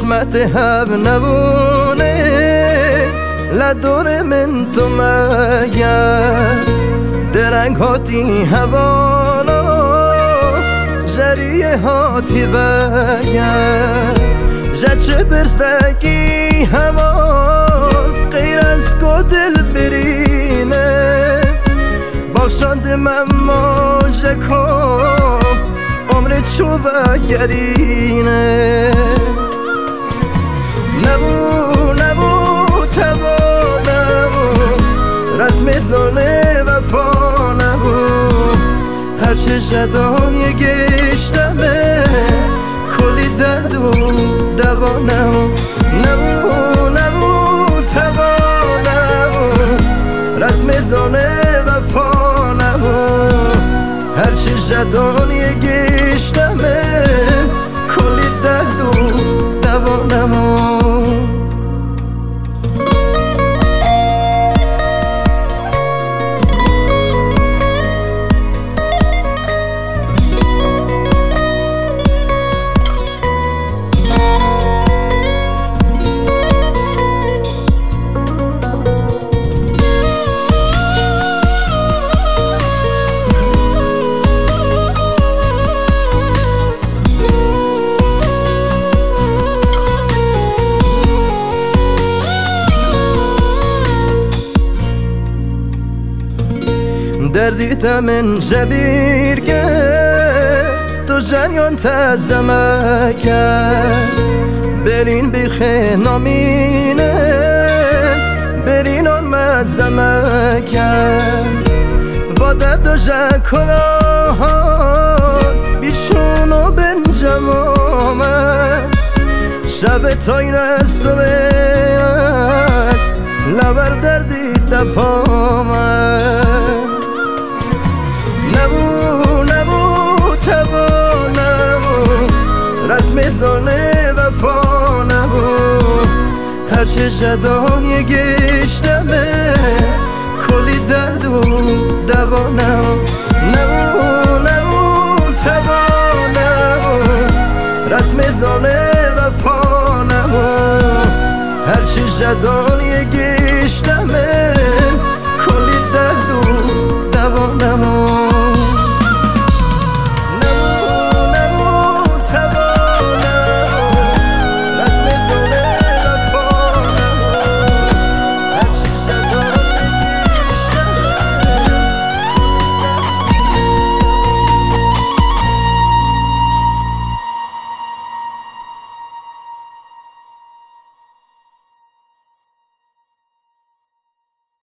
قسمت هب نبونه لدور من تو مگر درنگ هاتی هوانا جریه هاتی بگر جچه برزدگی همان غیر از کو دل برینه بخشاند من ماجه کن عمر چو بگرینه نبو تبا نبو رسم دانه وفا نبو هرچه جدان یه گشتمه کلی درد و دوا نبو تبا نبو رسم دانه وفا نبو هرچه جدان یه گشتمه کلی درد و دوا نبو دردی تمن جبیر که تو جریان تزمه کرد برین بیخه نامینه برین آن مزدمه کرد با درد و جکلاهان بیشون و بنجم آمد شب تای رسویت لبر دردی دپامد نبو تبا نبو رسم دانه وفا نبو هرچه جدان یه گشتمه کلی درد و دوا نبو تبا نبو رسم دانه وفا نبو هرچه جدان یه گشتمه